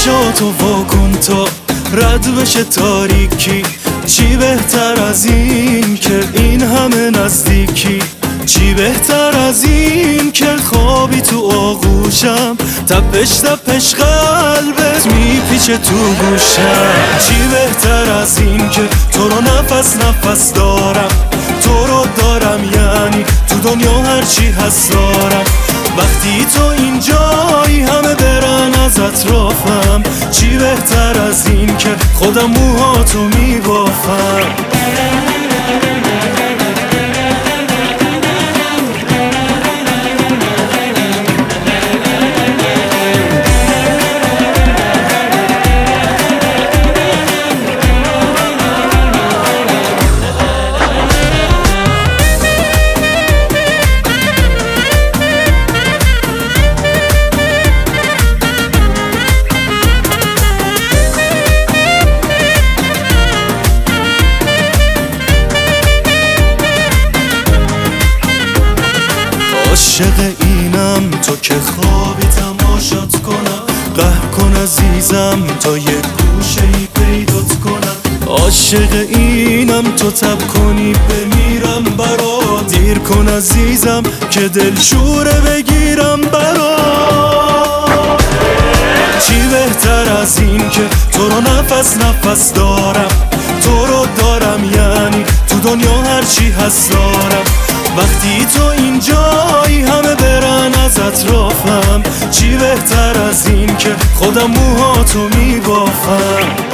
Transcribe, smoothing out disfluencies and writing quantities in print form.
چشاتو واکن تا رد بشه تاریکی. چی بهتر از این که این همه نزدیکی؟ چی بهتر از این که خوابی تو آغوشم، تپش تپش قلبت میپیچه تو گوشم. چی بهتر از این که تو رو نفس نفس دارم، تو رو دارم یعنی تو دنیا هرچی هست دارم. وقتی تو اینجایی همه برن از اطرافم، چی بهتر از این که خودم موهاتو میبافم. عاشق اینم تو که خوابی تماشات کنم، قهر کن عزیزم تا یه گوشه ای پیدات کنم. عاشق اینم تو تب کنی بمیرم برا، دیر کن عزیزم که دلشوره بگیرم برا. چی بهتر از این که تو رو نفس نفس دارم، تو رو دارم یعنی تو دنیا هرچی هست دارم. وقتی تو اینجایی همه برن از اطرافم، چی بهتر از این که خودم موهاتو میبافم.